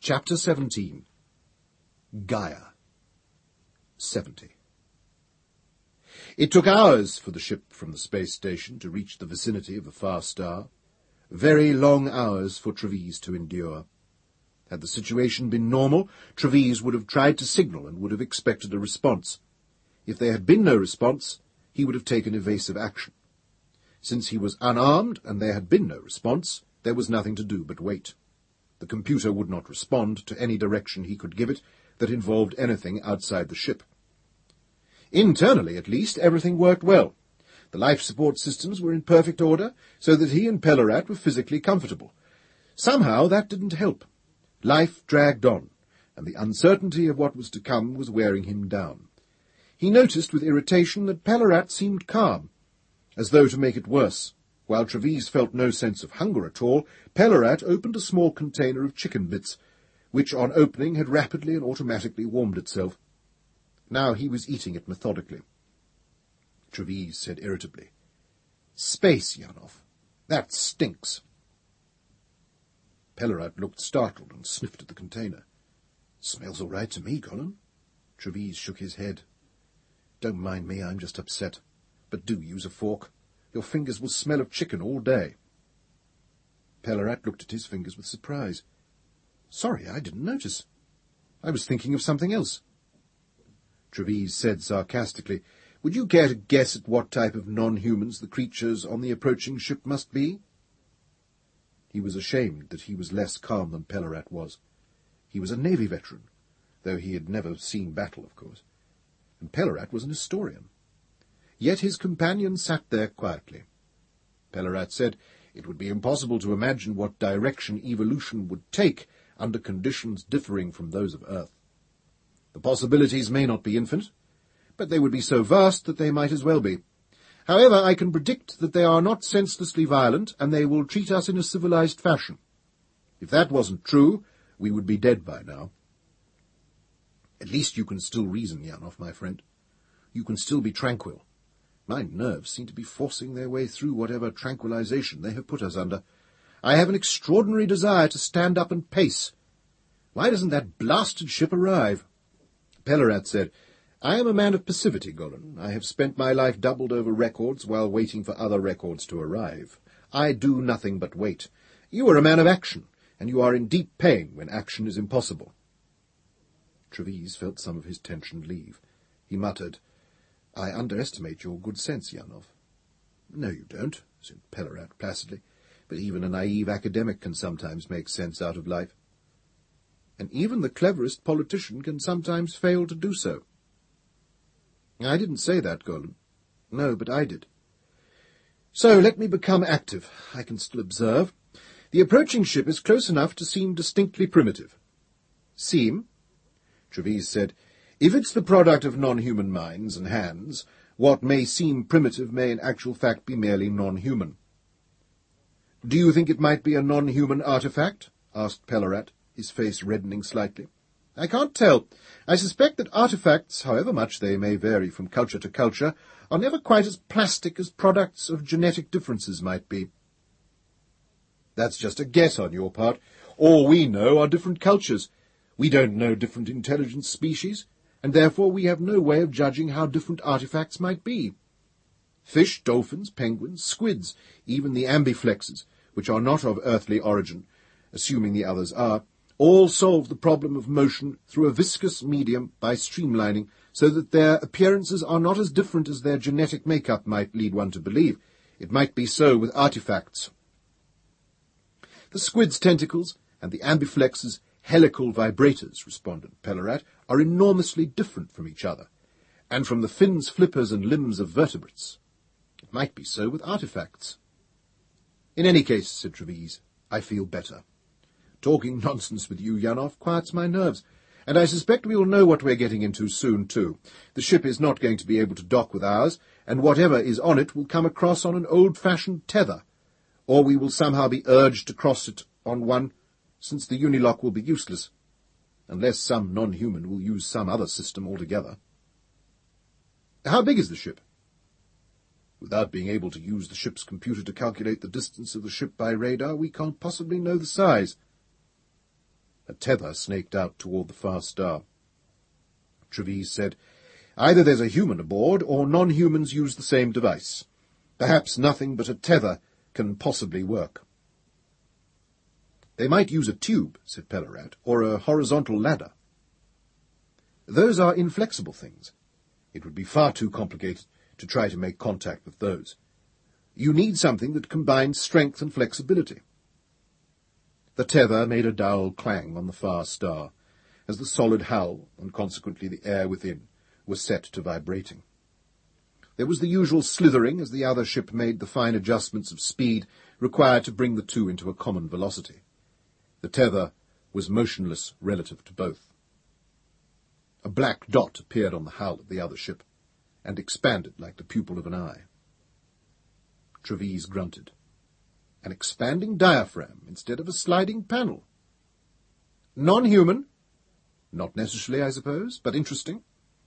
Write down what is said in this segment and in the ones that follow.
Chapter 17. Gaia. 70. It took hours for the ship from the space station to reach the vicinity of the far star. Very long hours for Treves to endure. Had the situation been normal, Treves would have tried to signal and would have expected a response. If there had been no response, he would have taken evasive action. Since he was unarmed and there had been no response, there was nothing to do but wait. The computer would not respond to any direction he could give it that involved anything outside the ship. Internally, at least, everything worked well. The life support systems were in perfect order, so that he and Pellerat were physically comfortable. Somehow that didn't help. Life dragged on, and the uncertainty of what was to come was wearing him down. He noticed with irritation that Pellerat seemed calm, as though to make it worse. While Treves felt no sense of hunger at all, Pellerat opened a small container of chicken bits, which on opening had rapidly and automatically warmed itself. Now he was eating it methodically. Treves said irritably, "Space, Yanov. That stinks." Pellerat looked startled and sniffed at the container. "Smells all right to me, Golan." Treves shook his head. "Don't mind me, I'm just upset. But do use a fork. Your fingers will smell of chicken all day." Pellerat looked at his fingers with surprise. "Sorry, I didn't notice. I was thinking of something else." Treves said sarcastically, "Would you care to guess at what type of non-humans the creatures on the approaching ship must be?" He was ashamed that he was less calm than Pellerat was. He was a Navy veteran, though he had never seen battle, of course, and Pellerat was an historian. Yet his companion sat there quietly. Pellerat said it would be impossible to imagine what direction evolution would take under conditions differing from those of Earth. The possibilities may not be infinite, but they would be so vast that they might as well be. However, I can predict that they are not senselessly violent, and they will treat us in a civilized fashion. If that wasn't true, we would be dead by now. At least you can still reason, Yanov, my friend. You can still be tranquil. My nerves seem to be forcing their way through whatever tranquilization they have put us under. I have an extraordinary desire to stand up and pace. Why doesn't that blasted ship arrive?" Pellerat said, "I am a man of passivity, Golan. I have spent my life doubled over records while waiting for other records to arrive. I do nothing but wait. You are a man of action, and you are in deep pain when action is impossible." Treves felt some of his tension leave. He muttered, "I underestimate your good sense, Yanov." "No, you don't," said Pellerat placidly, "but even a naive academic can sometimes make sense out of life. And even the cleverest politician can sometimes fail to do so." "I didn't say that, Golan." "No, but I did. So let me become active. I can still observe. The approaching ship is close enough to seem distinctly primitive." "Seem?" Treves said, "If it's the product of non-human minds and hands, what may seem primitive may in actual fact be merely non-human." "Do you think it might be a non-human artifact?" asked Pellerat, his face reddening slightly. "I can't tell. I suspect that artifacts, however much they may vary from culture to culture, are never quite as plastic as products of genetic differences might be." "That's just a guess on your part. All we know are different cultures. We don't know different intelligent species, and therefore we have no way of judging how different artifacts might be. Fish, dolphins, penguins, squids, even the ambiflexes, which are not of earthly origin, assuming the others are, all solve the problem of motion through a viscous medium by streamlining, so that their appearances are not as different as their genetic makeup might lead one to believe. It might be so with artifacts. The squid's tentacles and the ambiflex's helical vibrators," responded Pellerat, "are enormously different from each other, and from the fins, flippers, and limbs of vertebrates. It might be so with artifacts." "In any case," said Treves, "I feel better. Talking nonsense with you, Yanov, quiets my nerves, and I suspect we will know what we're getting into soon, too. The ship is not going to be able to dock with ours, and whatever is on it will come across on an old-fashioned tether, or we will somehow be urged to cross it on one, since the unilock will be useless, unless some non-human will use some other system altogether." "How big is the ship?" "Without being able to use the ship's computer to calculate the distance of the ship by radar, we can't possibly know the size." A tether snaked out toward the far star. Treves said, "Either there's a human aboard, or non-humans use the same device. Perhaps nothing but a tether can possibly work." "They might use a tube," said Pellarat, "or a horizontal ladder." "Those are inflexible things. It would be far too complicated to try to make contact with those. You need something that combines strength and flexibility." The tether made a dull clang on the far star, as the solid hull, and consequently the air within, was set to vibrating. There was the usual slithering as the other ship made the fine adjustments of speed required to bring the two into a common velocity. The tether was motionless relative to both. A black dot appeared on the hull of the other ship, and expanded like the pupil of an eye. Treves grunted. An expanding diaphragm instead of a sliding panel. Non-human? Not necessarily, I suppose, but interesting.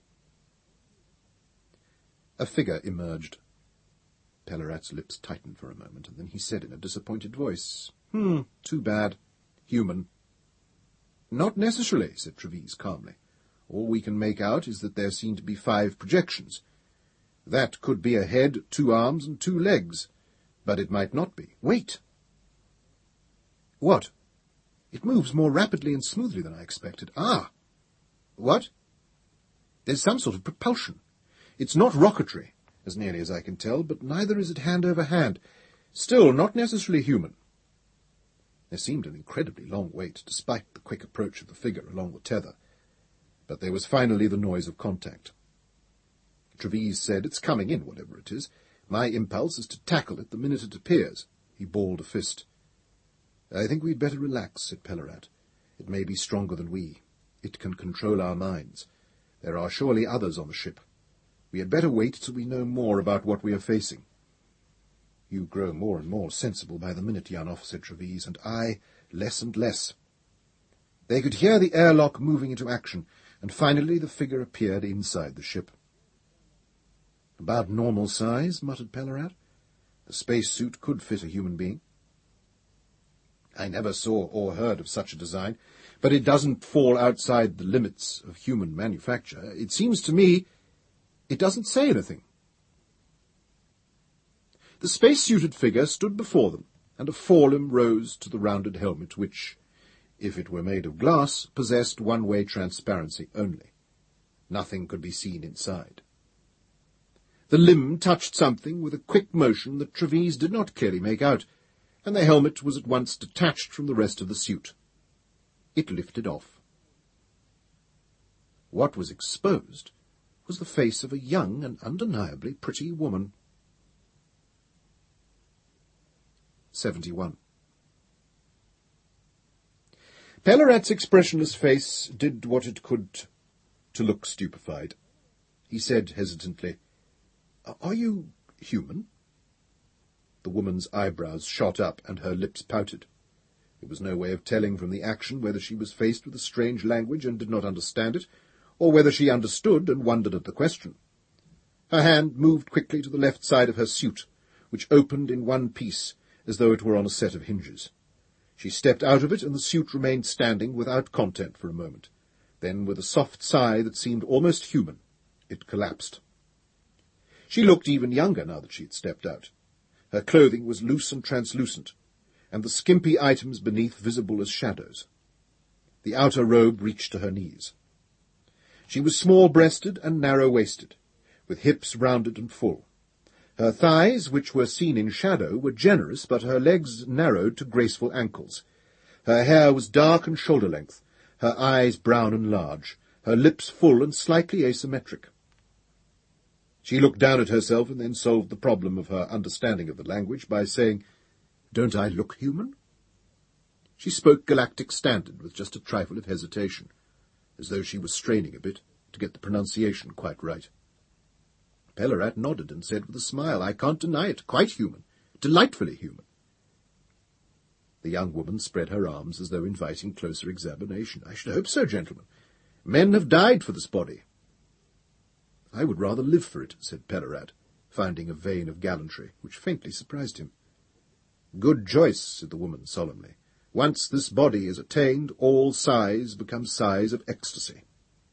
A figure emerged. Pellarat's lips tightened for a moment, and then he said in a disappointed voice, "Too bad. Human." "Not necessarily," said Treves calmly. "All we can make out is that there seem to be 5 projections. That could be a head, 2 arms, and 2 legs. But it might not be. Wait!" "What?" "It moves more rapidly and smoothly than I expected." "Ah!" "What?" "There's some sort of propulsion. It's not rocketry, as nearly as I can tell, but neither is it hand over hand. Still, not necessarily human." There seemed an incredibly long wait, despite the quick approach of the figure along the tether. But there was finally the noise of contact. Treves said, "It's coming in, whatever it is. My impulse is to tackle it the minute it appears." He balled a fist. "I think we'd better relax," said Pellarat. "It may be stronger than we. It can control our minds. There are surely others on the ship. We had better wait till we know more about what we are facing." "You grow more and more sensible by the minute, Janov," said Treves, "and I less and less." They could hear the airlock moving into action, and finally the figure appeared inside the ship. "About normal size," muttered Pellarat. "The space-suit could fit a human being." "I never saw or heard of such a design, but it doesn't fall outside the limits of human manufacture. It seems to me it doesn't say anything." The space-suited figure stood before them, and a forelimb rose to the rounded helmet which, if it were made of glass, possessed one-way transparency only. Nothing could be seen inside. The limb touched something with a quick motion that Treves did not clearly make out, and the helmet was at once detached from the rest of the suit. It lifted off. What was exposed was the face of a young and undeniably pretty woman. 71. Pellarat's expressionless face did what it could to look stupefied. He said hesitantly, "Are you human?" The woman's eyebrows shot up and her lips pouted. There was no way of telling from the action whether she was faced with a strange language and did not understand it, or whether she understood and wondered at the question. Her hand moved quickly to the left side of her suit, which opened in one piece, as though it were on a set of hinges. She stepped out of it, and the suit remained standing without content for a moment. Then, with a soft sigh that seemed almost human, it collapsed. She looked even younger now that she had stepped out. Her clothing was loose and translucent, and the skimpy items beneath visible as shadows. The outer robe reached to her knees. She was small-breasted and narrow-waisted, with hips rounded and full. Her thighs, which were seen in shadow, were generous, but her legs narrowed to graceful ankles. Her hair was dark and shoulder-length, her eyes brown and large, her lips full and slightly asymmetric. She looked down at herself and then solved the problem of her understanding of the language by saying, "Don't I look human?" She spoke Galactic Standard with just a trifle of hesitation, as though she was straining a bit to get the pronunciation quite right. Pellarat nodded and said with a smile, "I can't deny it. Quite human. Delightfully human." The young woman spread her arms as though inviting closer examination. "I should hope so, gentlemen. Men have died for this body." "I would rather live for it," said Pellarat, finding a vein of gallantry which faintly surprised him. "Good choice," said the woman solemnly. Once this body is attained, all sighs become sighs of ecstasy."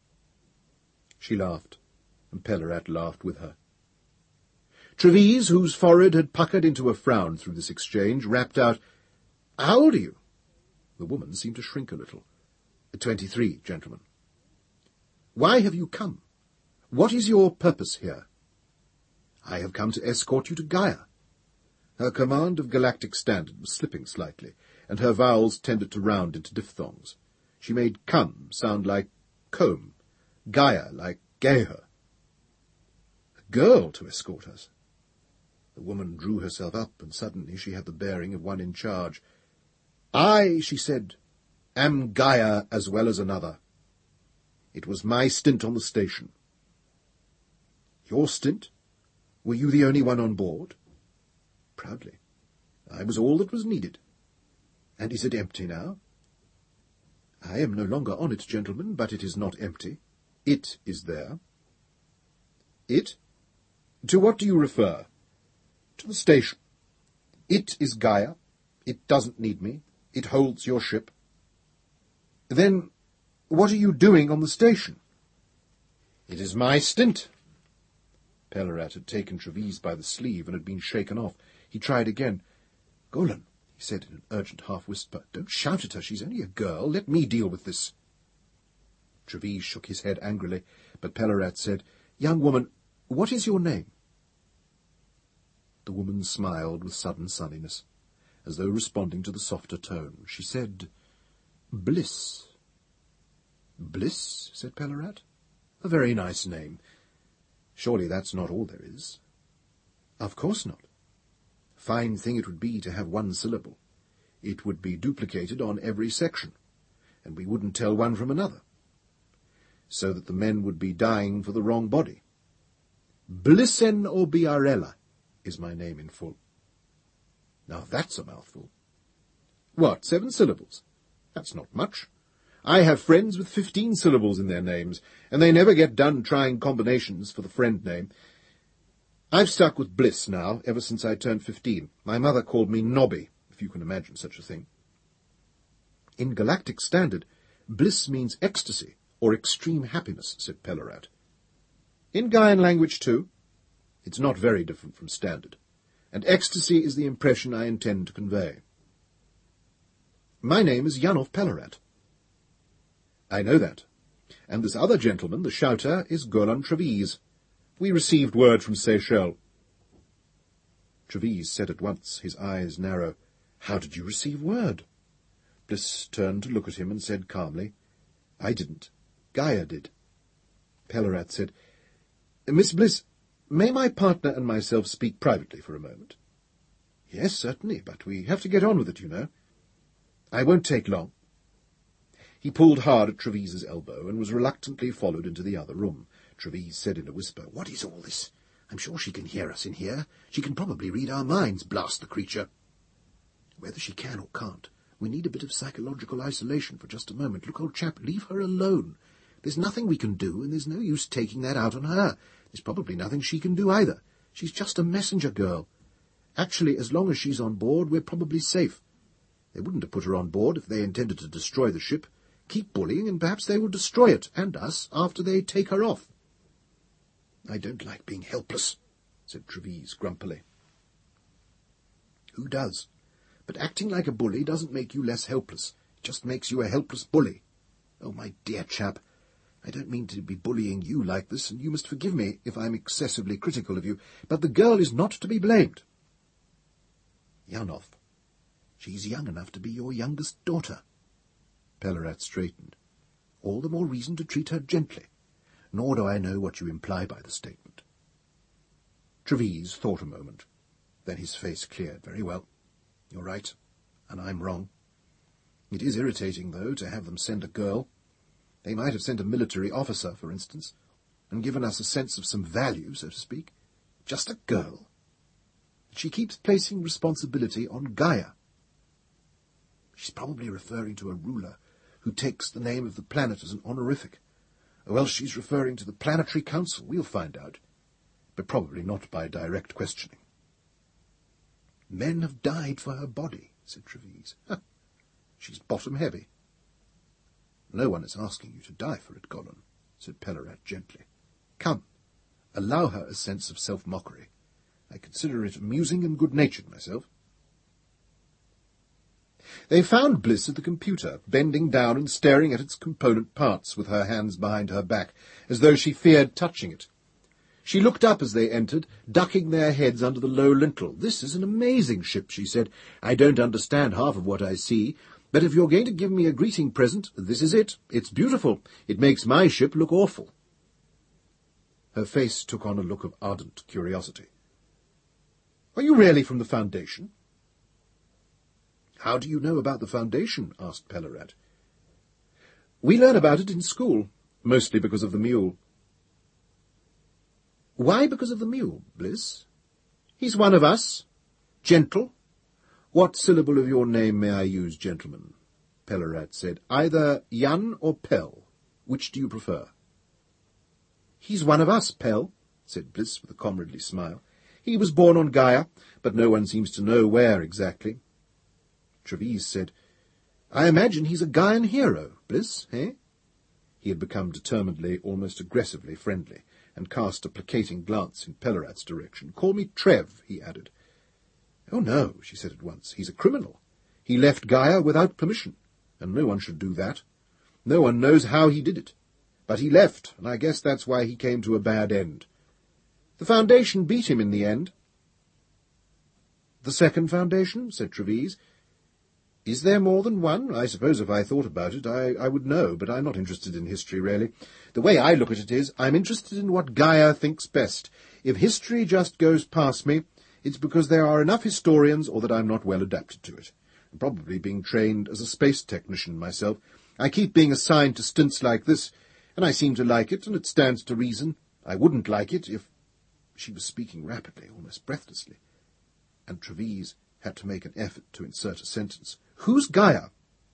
She laughed, and Pelorat laughed with her. Trevise, whose forehead had puckered into a frown through this exchange, rapped out, "How old are you?" The woman seemed to shrink a little. 23, gentlemen." "Why have you come? What is your purpose here?" "I have come to escort you to Gaia." Her command of galactic standard was slipping slightly, and her vowels tended to round into diphthongs. She made come sound like comb, Gaia like Geher. "A girl to escort us." The woman drew herself up, and suddenly she had the bearing of one in charge. "I," she said, "am Gaia as well as another. It was my stint on the station." "Your stint? Were you the only one on board?" Proudly. "I was all that was needed." "And is it empty now?" "I am no longer on it, gentlemen, but it is not empty. It is there." "It? To what do you refer?" "To the station. It is Gaia. It doesn't need me. It holds your ship." "Then what are you doing on the station?" "It is my stint." Pelorat had taken Trevise by the sleeve and had been shaken off. He tried again. "Golan," he said in an urgent half-whisper, "don't shout at her. She's only a girl. Let me deal with this." Trevise shook his head angrily, but Pelorat said, "Young woman, what is your name?" The woman smiled with sudden sunniness, as though responding to the softer tone. She said, "Bliss." "Bliss?" said Pelorat. "A very nice name. Surely that's not all there is?" "Of course not. Fine thing it would be to have one syllable. It would be duplicated on every section, and we wouldn't tell one from another, so that the men would be dying for the wrong body. Blissen Obiarella is my name in full." "Now that's a mouthful." "What, 7 syllables? That's not much. I have friends with 15 syllables in their names, and they never get done trying combinations for the friend name. I've stuck with Bliss now, ever since I turned 15. My mother called me Nobby, if you can imagine such a thing." "In galactic standard, bliss means ecstasy, or extreme happiness," said Pelorat. "In Gaian language, too. It's not very different from standard, and ecstasy is the impression I intend to convey." "My name is Yanov Pelorat." "I know that. And this other gentleman, the shouter, is Golan Trevise. We received word from Seychelles." Trevise said at once, his eyes narrow, "How did you receive word?" Bliss turned to look at him and said calmly, "I didn't. Gaia did." Pelorat said, "Miss Bliss, may my partner and myself speak privately for a moment?" "Yes, certainly, but we have to get on with it, you know." "I won't take long." He pulled hard at Trevise's elbow and was reluctantly followed into the other room. Trevise said in a whisper, "What is all this? I'm sure she can hear us in here. She can probably read our minds, blast the creature." "Whether she can or can't, we need a bit of psychological isolation for just a moment. Look, old chap, leave her alone. There's nothing we can do, and there's no use taking that out on her. There's probably nothing she can do either. She's just a messenger girl. Actually, as long as she's on board, we're probably safe. They wouldn't have put her on board if they intended to destroy the ship. Keep bullying, and perhaps they will destroy it, and us, after they take her off." "I don't like being helpless," said Trevise grumpily. "Who does? But acting like a bully doesn't make you less helpless. It just makes you a helpless bully. Oh, my dear chap, I don't mean to be bullying you like this, and you must forgive me if I'm excessively critical of you, but the girl is not to be blamed." "Yanov, she's young enough to be your youngest daughter." Pelorat straightened. "All the more reason to treat her gently. Nor do I know what you imply by the statement." Trevise thought a moment. Then his face cleared. "Very well. You're right, and I'm wrong. It is irritating, though, to have them send a girl. They might have sent a military officer, for instance, and given us a sense of some value, so to speak. Just a girl. She keeps placing responsibility on Gaia. She's probably referring to a ruler who takes the name of the planet as an honorific. Or else she's referring to the Planetary Council. We'll find out, but probably not by direct questioning." "Men have died for her body," said Trevise. She's bottom-heavy. No one is asking you to die for it, Gollum, said Pellarat gently. Come, allow her a sense of self-mockery. I consider it amusing and good-natured myself. They found Bliss at the computer, bending down and staring at its component parts with her hands behind her back, as though she feared touching it. She looked up as they entered, ducking their heads under the low lintel. "This is an amazing ship," she said. "I don't understand half of what I see, but if you're going to give me a greeting present, this is it. It's beautiful. It makes my ship look awful." Her face took on a look of ardent curiosity. "Are you really from the Foundation?" "How do you know about the Foundation?" asked Pellarat. "We learn about it in school, mostly because of the mule." "Why because of the mule, Bliss?" "He's one of us. Gentle." "What syllable of your name may I use, gentlemen?" Pellarat said. "Either Yun or Pell. Which do you prefer?" "He's one of us, Pell," said Bliss with a comradely smile. "He was born on Gaia, but no one seems to know where exactly." Treves said, "I imagine he's a Gaian hero, Bliss, eh?" He had become determinedly, almost aggressively friendly, and cast a placating glance in Pellarat's direction. "Call me Trev," he added. "Oh, no," she said at once. "He's a criminal. He left Gaia without permission, and no one should do that. No one knows how he did it. But he left, and I guess that's why he came to a bad end. The Foundation beat him in the end." "The Second Foundation?" said Treves. "Is there more than one? I suppose if I thought about it, I would know, but I'm not interested in history, really. The way I look at it is, I'm interested in what Gaia thinks best. If history just goes past me, it's because there are enough historians or that I'm not well adapted to it. I'm probably being trained as a space technician myself. I keep being assigned to stints like this, and I seem to like it, and it stands to reason. I wouldn't like it if—" She was speaking rapidly, almost breathlessly, and Treves had to make an effort to insert a sentence. "Who's Gaia?"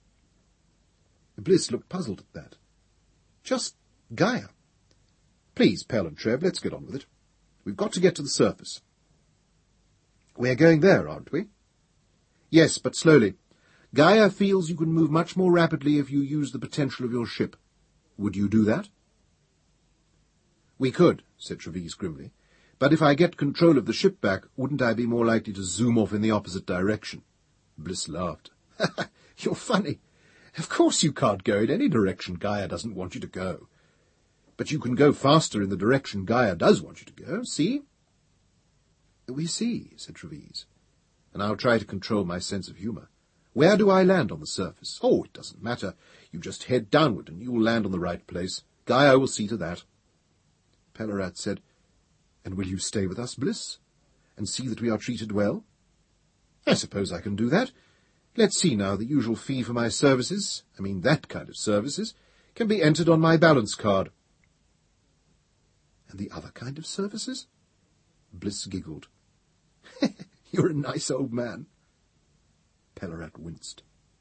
Bliss looked puzzled at that. "Just Gaia. Please, Pell and Trev, let's get on with it. We've got to get to the surface." "We're going there, aren't we?" "Yes, but slowly. Gaia feels you can move much more rapidly if you use the potential of your ship. Would you do that?" "We could," said Treves grimly. "But if I get control of the ship back, wouldn't I be more likely to zoom off in the opposite direction?" Bliss laughed. "You're funny. Of course you can't go in any direction Gaia doesn't want you to go. But you can go faster in the direction Gaia does want you to go, see?" "We see," said Treves. "And I'll try to control my sense of humour. Where do I land on the surface?" "Oh, it doesn't matter. You just head downward and you'll land on the right place. Gaia will see to that." Pellarat said, "And will you stay with us, Bliss, and see that we are treated well?" "I suppose I can do that. Let's see now, the usual fee for my services, I mean that kind of services, can be entered on my balance card." "And the other kind of services?" Bliss giggled. "You're a nice old man." Pellarat winced.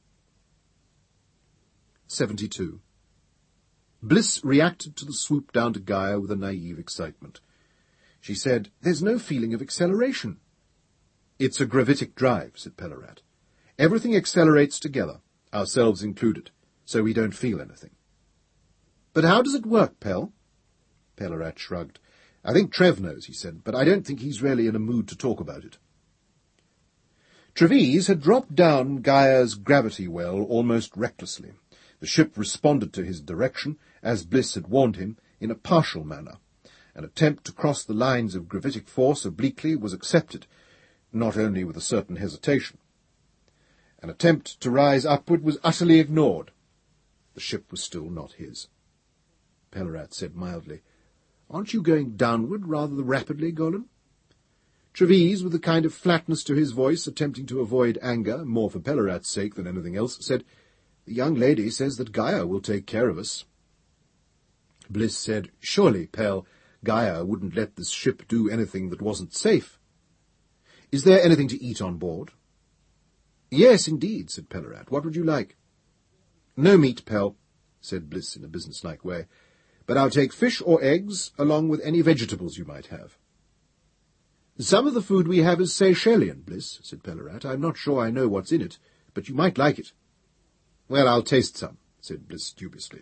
72. Bliss reacted to the swoop down to Gaia with a naive excitement. She said, "There's no feeling of acceleration." "It's a gravitic drive," said Pellarat. "Everything accelerates together, ourselves included, so we don't feel anything." "But how does it work, Pell?" Pellarat shrugged. "I think Trev knows," he said, "but I don't think he's really in a mood to talk about it." Treves had dropped down Gaia's gravity well almost recklessly. The ship responded to his direction, as Bliss had warned him, in a partial manner. An attempt to cross the lines of gravitic force obliquely was accepted, not only with a certain hesitation. An attempt to rise upward was utterly ignored. The ship was still not his. Pellarat said mildly, "Aren't you going downward rather rapidly, Gollum?" Treves, with a kind of flatness to his voice, attempting to avoid anger, more for Pellarat's sake than anything else, said, "The young lady says that Gaia will take care of us." Bliss said, "Surely, Pell, Gaia wouldn't let this ship do anything that wasn't safe. Is there anything to eat on board?" "Yes, indeed," said Pellarat. "What would you like?" "No meat, Pell," said Bliss in a businesslike way, "but I'll take fish or eggs, along with any vegetables you might have." "Some of the food we have is Seychelles, Bliss," said Pellarat. "I'm not sure I know what's in it, but you might like it." Well, I'll taste some, said Bliss dubiously.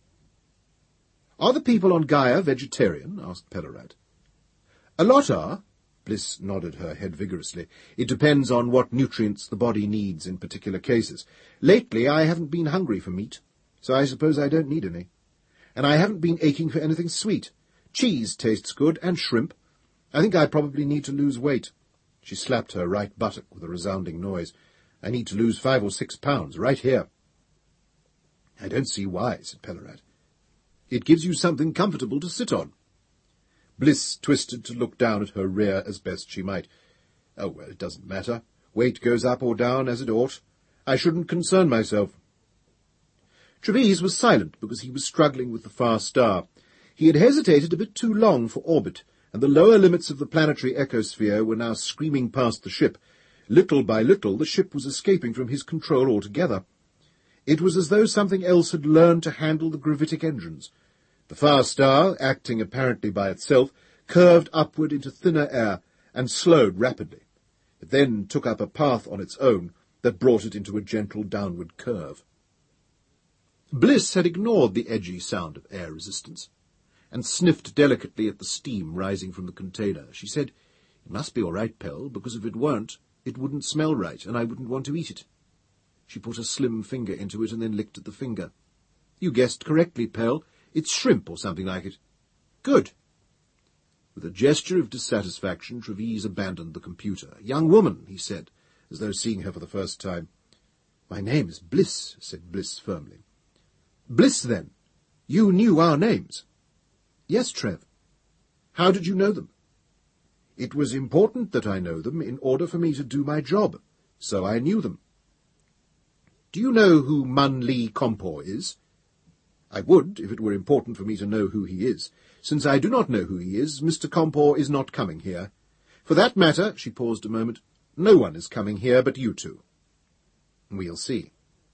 Are the people on Gaia vegetarian? Asked Pellarat. A lot are. Bliss nodded her head vigorously. It depends on what nutrients the body needs in particular cases. Lately I haven't been hungry for meat, so I suppose I don't need any. And I haven't been aching for anything sweet. Cheese tastes good, and shrimp. I think I probably need to lose weight. She slapped her right buttock with a resounding noise. I need to lose 5 or 6 pounds, right here. I don't see why, said Pellarat. It gives you something comfortable to sit on. Bliss twisted to look down at her rear as best she might. Oh, well, it doesn't matter. Weight goes up or down as it ought. I shouldn't concern myself. Trevise was silent because he was struggling with the far star. He had hesitated a bit too long for orbit, and the lower limits of the planetary ecosphere were now screaming past the ship. Little by little, the ship was escaping from his control altogether. It was as though something else had learned to handle the gravitic engines. The far star, acting apparently by itself, curved upward into thinner air and slowed rapidly. It then took up a path on its own that brought it into a gentle downward curve. Bliss had ignored the edgy sound of air resistance and sniffed delicately at the steam rising from the container. She said, "It must be all right, Pell, because if it weren't, it wouldn't smell right, and I wouldn't want to eat it." She put a slim finger into it and then licked at the finger. "You guessed correctly, Pell. It's shrimp or something like it." "Good." With a gesture of dissatisfaction, Trevise abandoned the computer. "Young woman," he said, as though seeing her for the first time. "My name is Bliss," said Bliss firmly. "Bliss, then. You knew our names." "Yes, Trev." "How did you know them?" "It was important that I know them in order for me to do my job, so I knew them." "Do you know who Mun Lee Kompor is?" "I would, if it were important for me to know who he is. Since I do not know who he is, Mr. Kompor is not coming here. For that matter," she paused a moment, "no one is coming here but you two." "We'll see."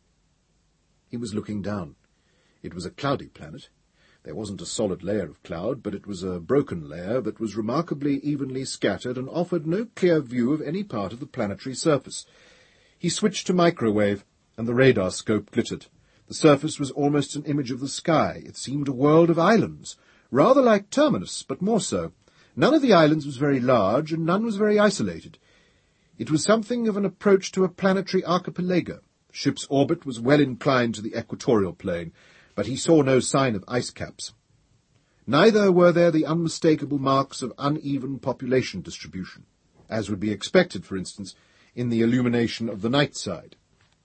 He was looking down. It was a cloudy planet. There wasn't a solid layer of cloud, but it was a broken layer that was remarkably evenly scattered and offered no clear view of any part of the planetary surface. He switched to microwave, and the radar scope glittered. The surface was almost an image of the sky. It seemed a world of islands, rather like Terminus, but more so. None of the islands was very large, and none was very isolated. It was something of an approach to a planetary archipelago. The ship's orbit was well inclined to the equatorial plane, but he saw no sign of ice caps. Neither were there the unmistakable marks of uneven population distribution, as would be expected, for instance, in the illumination of the night side.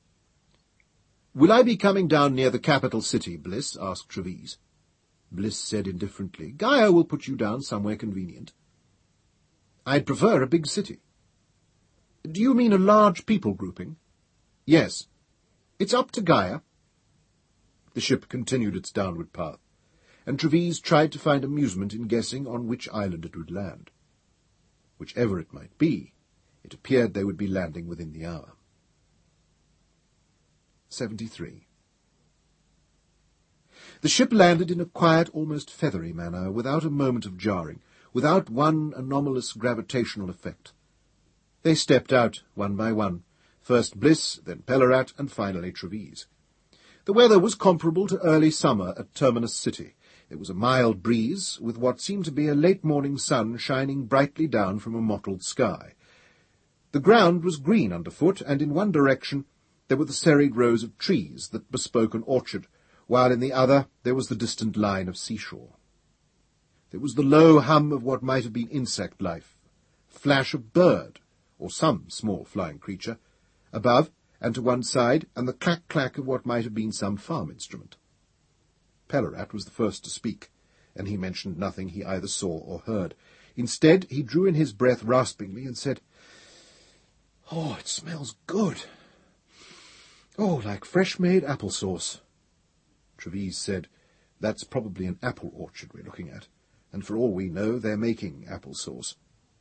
"Will I be coming down near the capital city, Bliss?" asked Trevise. Bliss said indifferently, "Gaia will put you down somewhere convenient." "I'd prefer a big city." "Do you mean a large people grouping?" "Yes." "It's up to Gaia." The ship continued its downward path, and Trevise tried to find amusement in guessing on which island it would land. Whichever it might be, it appeared they would be landing within the hour. 73. The ship landed in a quiet, almost feathery manner, without a moment of jarring, without one anomalous gravitational effect. They stepped out, one by one, first Bliss, then Pellarat, and finally Trevise. The weather was comparable to early summer at Terminus City. There was a mild breeze, with what seemed to be a late-morning sun shining brightly down from a mottled sky. The ground was green underfoot, and in one direction there were the serried rows of trees that bespoke an orchard, while in the other there was the distant line of seashore. There was the low hum of what might have been insect life, a flash of bird, or some small flying creature, above and to one side, and the clack-clack of what might have been some farm instrument. Pellarat was the first to speak, and he mentioned nothing he either saw or heard. Instead, he drew in his breath raspingly and said, "Oh, it smells good. Oh, like fresh-made applesauce." Trevise said, "That's probably an apple orchard we're looking at, and for all we know, they're making applesauce."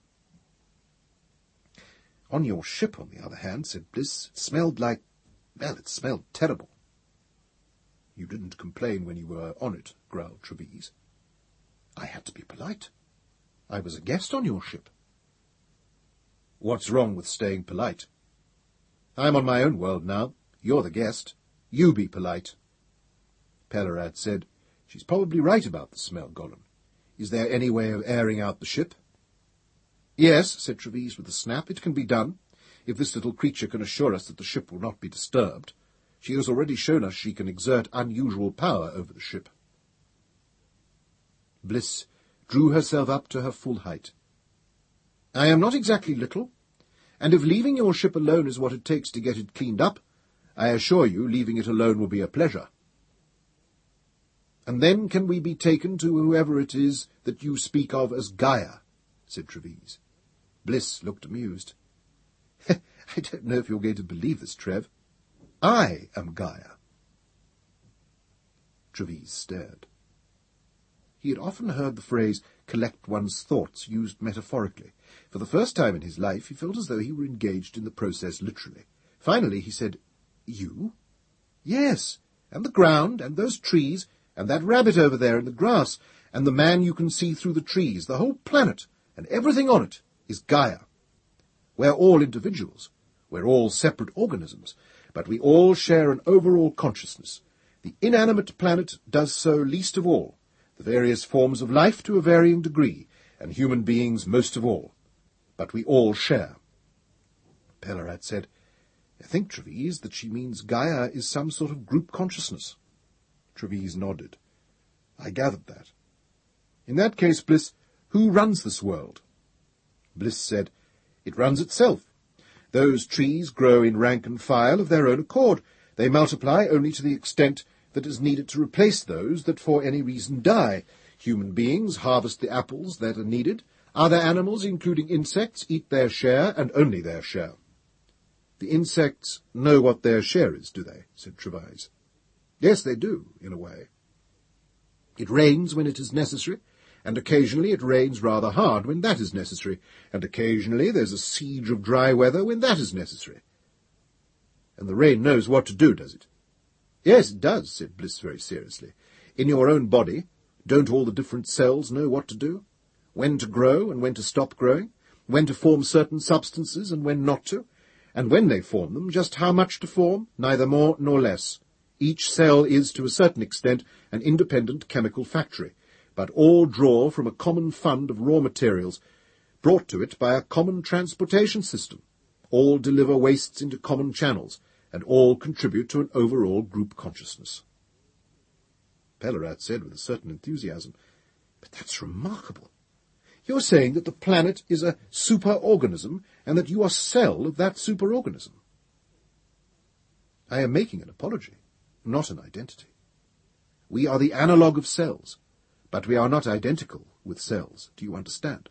"On your ship, on the other hand," said Bliss, "it smelled like... well, it smelled terrible." "You didn't complain when you were on it," growled Trevise. "I had to be polite. I was a guest on your ship." "What's wrong with staying polite? I'm on my own world now. You're the guest. You be polite. Pellarat said, She's probably right about the smell, Gollum. Is there any way of airing out the ship? Yes, said Treves with a snap, it can be done, if this little creature can assure us that the ship will not be disturbed. She has already shown us she can exert unusual power over the ship. Bliss drew herself up to her full height. I am not exactly little, and if leaving your ship alone is what it takes to get it cleaned up, I assure you leaving it alone will be a pleasure. And then can we be taken to whoever it is that you speak of as Gaia, said Treves. Bliss looked amused. I don't know if you're going to believe this, Trev. I am Gaia. Treves stared. He had often heard the phrase, collect one's thoughts, used metaphorically. For the first time in his life, he felt as though he were engaged in the process literally. Finally, he said, You? Yes, and the ground, and those trees, and that rabbit over there in the grass, and the man you can see through the trees, the whole planet, and everything on it, is Gaia. We're all individuals. We're all separate organisms, but we all share an overall consciousness. The inanimate planet does so least of all, the various forms of life to a varying degree, and human beings most of all. But we all share. Pellarat said, I think, Treves, that she means Gaia is some sort of group consciousness. Treves nodded. I gathered that. In that case, Bliss, who runs this world? Bliss said, It runs itself. Those trees grow in rank and file of their own accord. They multiply only to the extent that is needed to replace those that for any reason die. Human beings harvest the apples that are needed. Other animals, including insects, eat their share and only their share. The insects know what their share is, do they? Said Treves. Yes, they do, in a way. It rains when it is necessary, and occasionally it rains rather hard when that is necessary, and occasionally there's a siege of dry weather when that is necessary. And the rain knows what to do, does it? Yes, it does, said Bliss very seriously. In your own body, don't all the different cells know what to do? When to grow and when to stop growing? When to form certain substances and when not to? And when they form them, just how much to form? Neither more nor less. Each cell is, to a certain extent, an independent chemical factory, but all draw from a common fund of raw materials, brought to it by a common transportation system. All deliver wastes into common channels, and all contribute to an overall group consciousness. Pellarat said with a certain enthusiasm, But that's remarkable. You're saying that the planet is a superorganism, and that you are a cell of that superorganism. I am making an apology, not an identity. We are the analogue of cells, but we are not identical with cells. Do you understand?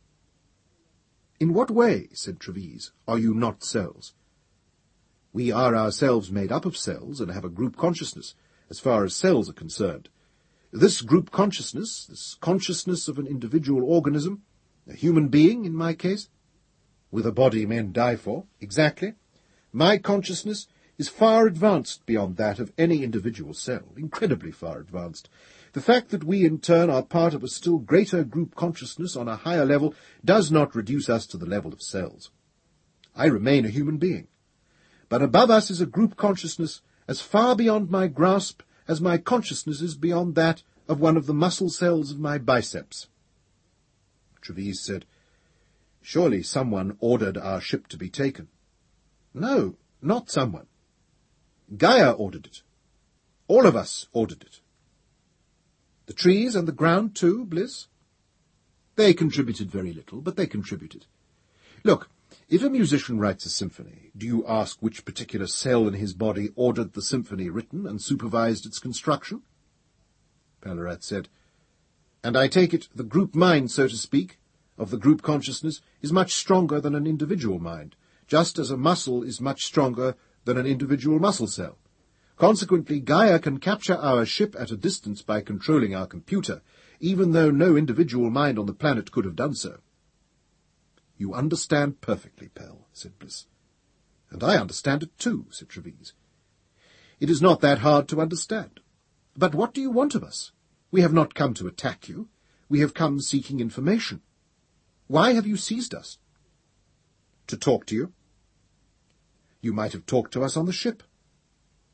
In what way, said Treves, are you not cells? We are ourselves made up of cells and have a group consciousness, as far as cells are concerned. This group consciousness, this consciousness of an individual organism, a human being in my case, with a body men die for, exactly, my consciousness is far advanced beyond that of any individual cell, incredibly far advanced. The fact that we in turn are part of a still greater group consciousness on a higher level does not reduce us to the level of cells. I remain a human being, but above us is a group consciousness as far beyond my grasp as my consciousness is beyond that of one of the muscle cells of my biceps. Treves said, Surely someone ordered our ship to be taken. No, not someone. Gaia ordered it. All of us ordered it. The trees and the ground too, Bliss? They contributed very little, but they contributed. Look, if a musician writes a symphony, do you ask which particular cell in his body ordered the symphony written and supervised its construction? Pellarat said, And I take it the group mind, so to speak, of the group consciousness is much stronger than an individual mind, just as a muscle is much stronger than an individual muscle cell. Consequently, Gaia can capture our ship at a distance by controlling our computer, even though no individual mind on the planet could have done so. You understand perfectly, Pell, said Bliss. And I understand it too, said Treves. It is not that hard to understand. But what do you want of us? We have not come to attack you. We have come seeking information. Why have you seized us? To talk to you. You might have talked to us on the ship.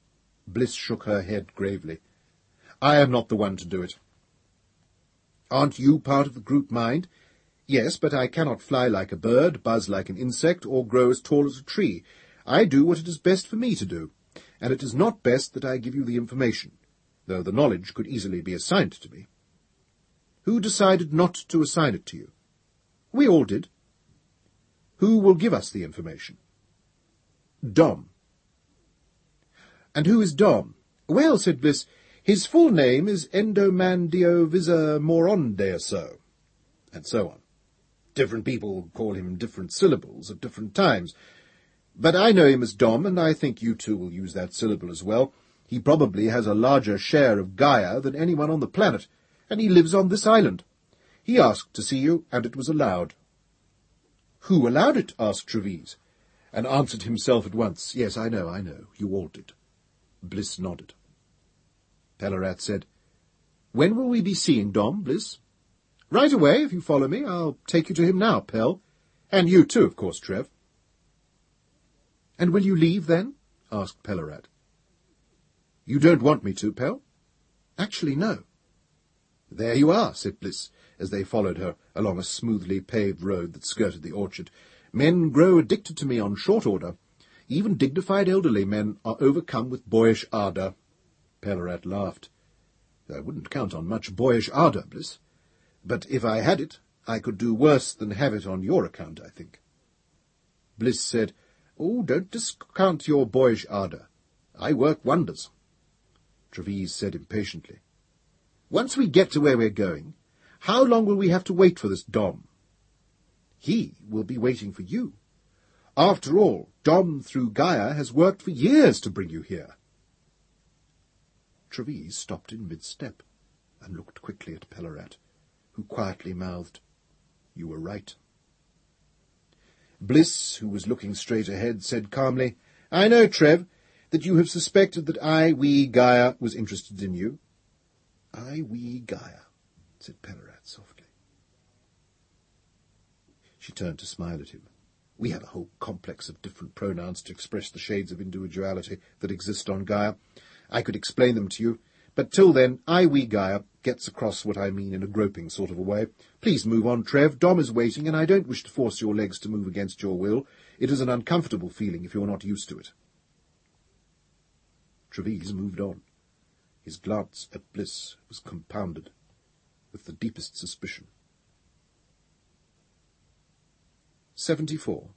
Bliss shook her head gravely. I am not the one to do it. Aren't you part of the group mind? Yes, but I cannot fly like a bird, buzz like an insect, or grow as tall as a tree. I do what it is best for me to do, and it is not best that I give you the information, though the knowledge could easily be assigned to me. Who decided not to assign it to you? We all did. Who will give us the information? Dom. And who is Dom? Well, said Bliss, his full name is Endomandio Morondeoso, and so on. Different people call him different syllables at different times. But I know him as Dom, and I think you two will use that syllable as well. He probably has a larger share of Gaia than anyone on the planet, and he lives on this island. He asked to see you, and it was allowed. Who allowed it? Asked Treves, and answered himself at once. Yes, I know, you all did. Bliss nodded. Pellarat said, When will we be seeing Dom, Bliss? Right away, if you follow me. I'll take you to him now, Pell. And you too, of course, Trev. And will you leave, then? Asked Pellarat. You don't want me to, Pell? Actually, no. There you are, said Bliss, as they followed her along a smoothly paved road that skirted the orchard. Men grow addicted to me on short order. Even dignified elderly men are overcome with boyish ardour. Pellarat laughed. I wouldn't count on much boyish ardour, Bliss. But if I had it, I could do worse than have it on your account, I think. Bliss said, Oh, don't discount your boyish ardour. I work wonders. Treves said impatiently, Once we get to where we're going, how long will we have to wait for this Dom? He will be waiting for you. After all, Dom through Gaia has worked for years to bring you here. Treves stopped in mid-step and looked quickly at Pellarat, who quietly mouthed, You were right. Bliss, who was looking straight ahead, said calmly, I know, Trev, that you have suspected that we Gaia was interested in you. We Gaia, said Pellarat softly. She turned to smile at him. We have a whole complex of different pronouns to express the shades of individuality that exist on Gaia. I could explain them to you, but till then, we Gaia gets across what I mean in a groping sort of a way. Please move on, Trev. Dom is waiting, and I don't wish to force your legs to move against your will. It is an uncomfortable feeling if you're not used to it. Treves moved on. His glance at Bliss was compounded with the deepest suspicion. 74.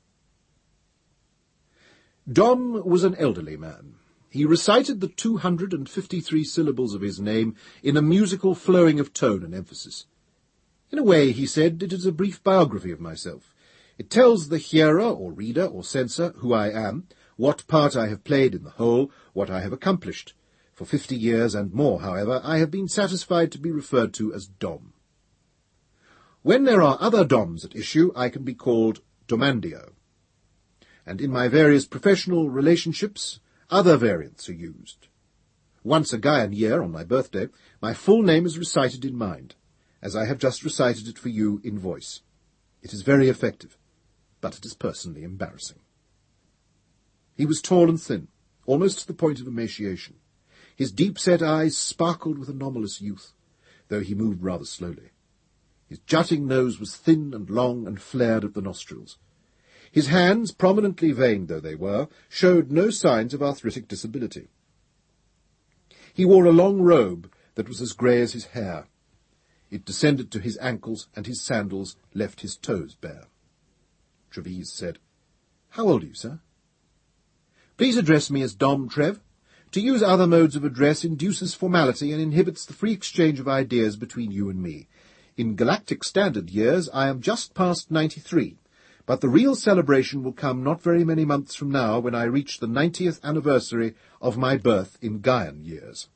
Dom was an elderly man. He recited the 253 syllables of his name in a musical flowing of tone and emphasis. In a way, he said, it is a brief biography of myself. It tells the hearer or reader or censor who I am, what part I have played in the whole, what I have accomplished. For 50 years and more, however, I have been satisfied to be referred to as Dom. When there are other Doms at issue, I can be called Domandio. And in my various professional relationships, other variants are used. Once a Gaian year, on my birthday, my full name is recited in mind, as I have just recited it for you in voice. It is very effective, but it is personally embarrassing. He was tall and thin, almost to the point of emaciation. His deep-set eyes sparkled with anomalous youth, though he moved rather slowly. His jutting nose was thin and long and flared at the nostrils. His hands, prominently veined though they were, showed no signs of arthritic disability. He wore a long robe that was as grey as his hair. It descended to his ankles, and his sandals left his toes bare. Treves said, How old are you, sir? Please address me as Dom, Trev. To use other modes of address induces formality and inhibits the free exchange of ideas between you and me. In galactic standard years, I am just past 93, but the real celebration will come not very many months from now when I reach the 90th anniversary of my birth in Gaian years.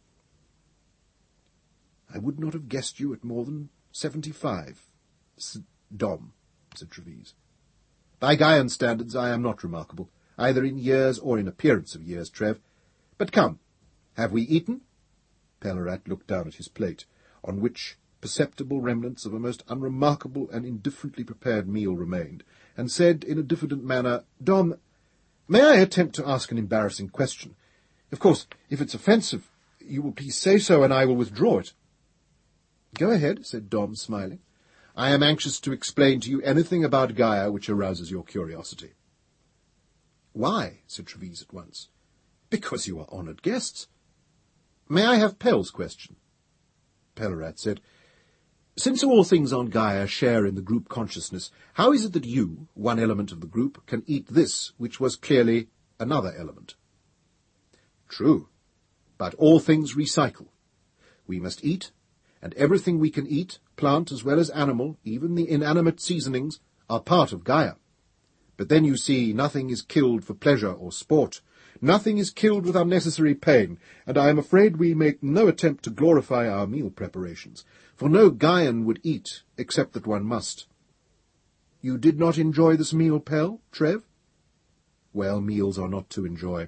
I would not have guessed you at more than 75, Dom, said Treves. By Gaian standards, I am not remarkable, either in years or in appearance of years, Trev. But come, have we eaten? Pellarat looked down at his plate, on which perceptible remnants of a most unremarkable and indifferently prepared meal remained, and said in a diffident manner, Dom, may I attempt to ask an embarrassing question? Of course, if it's offensive, you will please say so, and I will withdraw it. Go ahead, said Dom, smiling. I am anxious to explain to you anything about Gaia which arouses your curiosity. Why? Said Treves at once. Because you are honoured guests. May I have Pell's question? Pellarat said, Since all things on Gaia share in the group consciousness, how is it that you, one element of the group, can eat this, which was clearly another element? True, but all things recycle. We must eat, and everything we can eat, plant as well as animal, even the inanimate seasonings, are part of Gaia. But then you see, nothing is killed for pleasure or sport. Nothing is killed with unnecessary pain, and I am afraid we make no attempt to glorify our meal preparations, for no Gaian would eat, except that one must. You did not enjoy this meal, Pell, Trev? Well, meals are not to enjoy.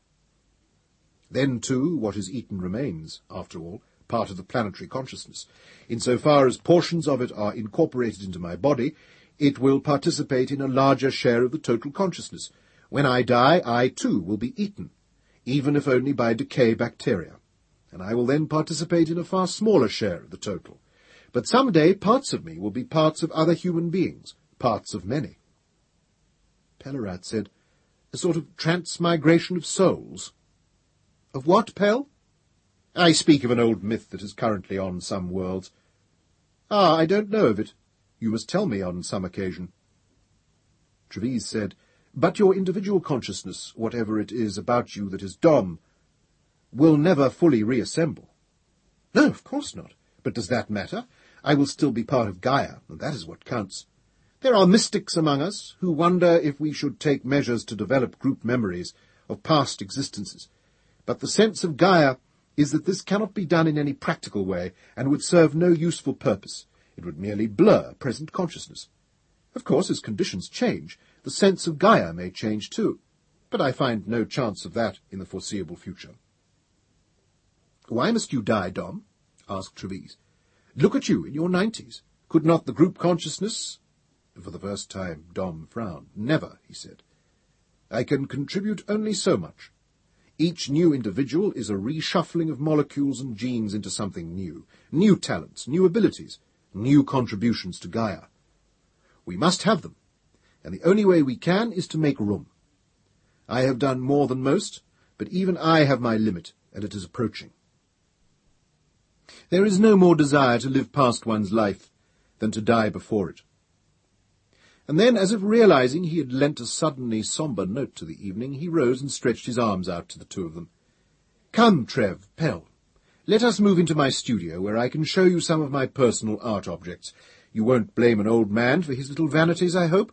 Then, too, what is eaten remains, after all, part of the planetary consciousness. Insofar as portions of it are incorporated into my body, it will participate in a larger share of the total consciousness. When I die, I, too, will be eaten, even if only by decay bacteria, and I will then participate in a far smaller share of the total. But some day parts of me will be parts of other human beings, parts of many. Pellarat said, A sort of transmigration of souls. Of what, Pell? I speak of an old myth that is currently on some worlds. Ah, I don't know of it. You must tell me on some occasion. Treves said, But your individual consciousness, whatever it is about you that is Dom, will never fully reassemble. No, of course not. But does that matter? I will still be part of Gaia, and that is what counts. There are mystics among us who wonder if we should take measures to develop group memories of past existences. But the sense of Gaia is that this cannot be done in any practical way and would serve no useful purpose. It would merely blur present consciousness. Of course, as conditions change, the sense of Gaia may change too, but I find no chance of that in the foreseeable future. Why must you die, Dom? Asked Treves. Look at you in your 90s. Could not the group consciousness... For the first time, Dom frowned. Never, he said. I can contribute only so much. Each new individual is a reshuffling of molecules and genes into something new. New talents, new abilities, new contributions to Gaia. We must have them, and the only way we can is to make room. I have done more than most, but even I have my limit, and it is approaching. There is no more desire to live past one's life than to die before it. And then, as if realizing he had lent a suddenly sombre note to the evening, he rose and stretched his arms out to the two of them. Come, Trev, Pell, let us move into my studio, where I can show you some of my personal art objects. You won't blame an old man for his little vanities, I hope?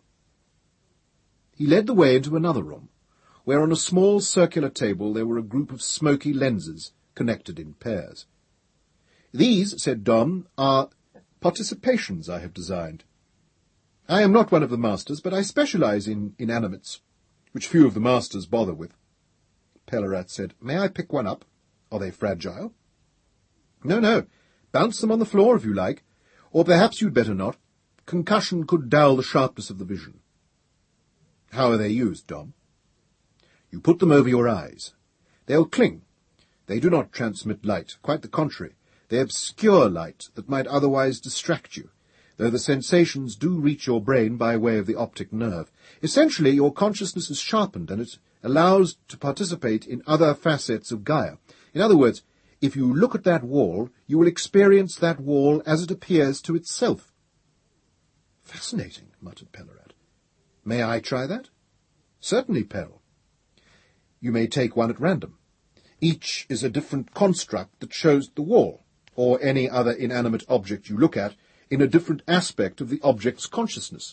He led the way into another room, where on a small circular table there were a group of smoky lenses connected in pairs. These, said Dom, are participations I have designed. I am not one of the masters, but I specialize in inanimates, which few of the masters bother with. Pellarat said, May I pick one up? Are they fragile? No. Bounce them on the floor if you like. Or perhaps you'd better not. Concussion could dull the sharpness of the vision. How are they used, Dom? You put them over your eyes. They'll cling. They do not transmit light. Quite the contrary. They obscure light that might otherwise distract you, though the sensations do reach your brain by way of the optic nerve. Essentially, your consciousness is sharpened, and it allows to participate in other facets of Gaia. In other words, if you look at that wall, you will experience that wall as it appears to itself. Fascinating, muttered Pellarat. May I try that? Certainly, Pell. You may take one at random. Each is a different construct that shows the wall, or any other inanimate object you look at, in a different aspect of the object's consciousness.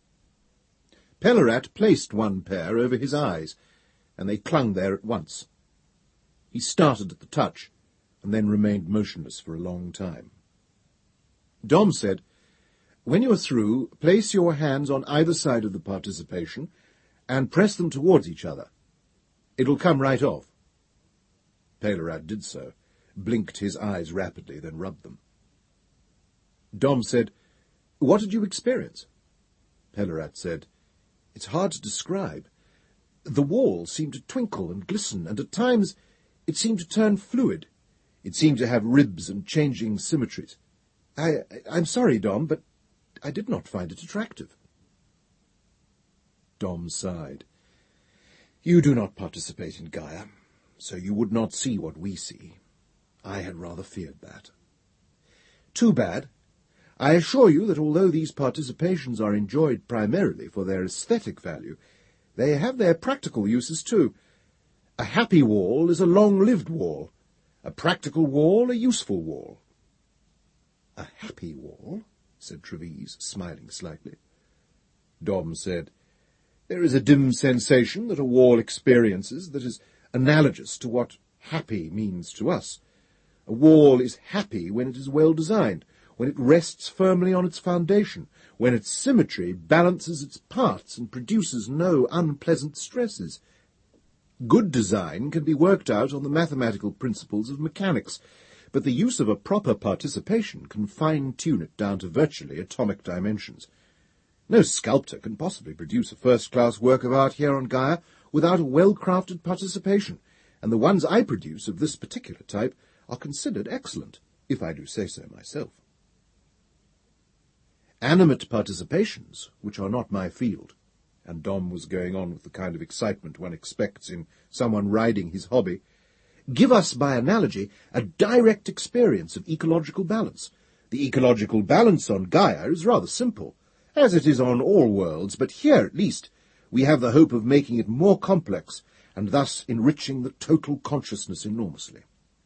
Pellarat placed one pair over his eyes, and they clung there at once. He started at the touch, and then remained motionless for a long time. Dom said, When you are through, place your hands on either side of the participation, and press them towards each other. It'll come right off. Pellarat did so, blinked his eyes rapidly, then rubbed them. Dom said, What did you experience? Pellarat said, It's hard to describe. The wall seemed to twinkle and glisten, and at times It seemed to turn fluid. It seemed to have ribs and changing symmetries. I'm sorry, Dom, but I did not find it attractive. Dom sighed. You do not participate in Gaia, so you would not see what we see. I had rather feared that. Too bad. I assure you that although these participations are enjoyed primarily for their aesthetic value, they have their practical uses too. A happy wall is a long-lived wall. A practical wall, a useful wall. A happy wall? Said Trevise, smiling slightly. Dom said, There is a dim sensation that a wall experiences that is analogous to what happy means to us. A wall is happy when it is well designed, when it rests firmly on its foundation, when its symmetry balances its parts and produces no unpleasant stresses. Good design can be worked out on the mathematical principles of mechanics, but the use of a proper participation can fine-tune it down to virtually atomic dimensions. No sculptor can possibly produce a first-class work of art here on Gaia without a well-crafted participation, and the ones I produce of this particular type are considered excellent, if I do say so myself. Animate participations, which are not my field, and Dom was going on with the kind of excitement one expects in someone riding his hobby, give us, by analogy, a direct experience of ecological balance. The ecological balance on Gaia is rather simple, as it is on all worlds, but here, at least, we have the hope of making it more complex, and thus enriching the total consciousness enormously.